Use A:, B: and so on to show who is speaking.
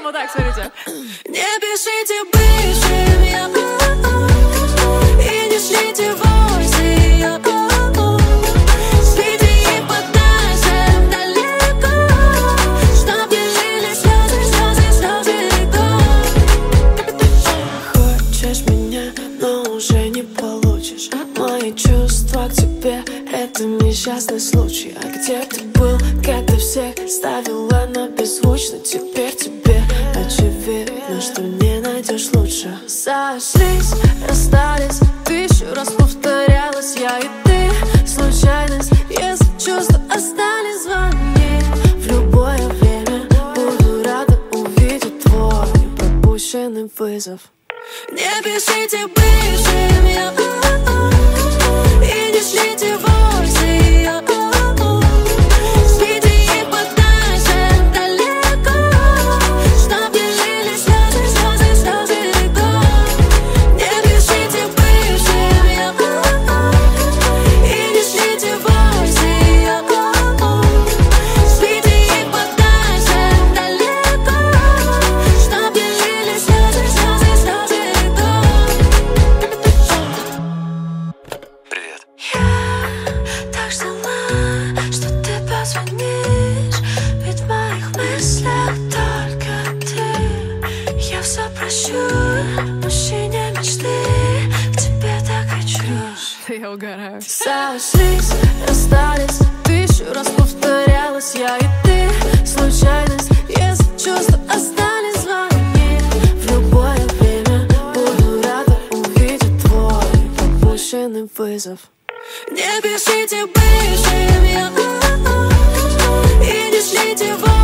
A: Вот так, смотрите.
B: Не пишите бывшим я, и не шлите войсы я. Спите и подальше далеко, чтоб не лили слезы, слезы, слезы рекой. Хочешь меня, но уже не получишь. Мои чувства к тебе — это несчастный случай. А где ты был, когда всех ставила на беззвучно? Теперь тебе очевидно, что не найдешь лучше. Сошлись, расстались, 1000 раз повторялась я и ты. Случайность, если чувства остались, звони. В любое время буду рада увидеть твой пропущенный вызов. Не пишите бывшим я, и не шлите войсы я. Спите и подальше далеко, чтоб не лили слезы, слезы, слезы рекой. Не пишите бывшим я, и не шлите войсы я. Спите и подальше далеко, чтоб не лили слезы, слезы, слезы рекой.
C: Привет.
B: Я так ждала, что ты позвонишь, ведь в моих мыслях только ты. Я все прощу, мужчине мечты, к тебе так хочу.
A: Я угораю.
B: Сошлись, расстались, 1000 раз повторялась я и ты. Случайность, если чувства остались, звони. В любое время буду рада увидеть твой пропущенный вызов. Не пишите бывшим я, и не шлите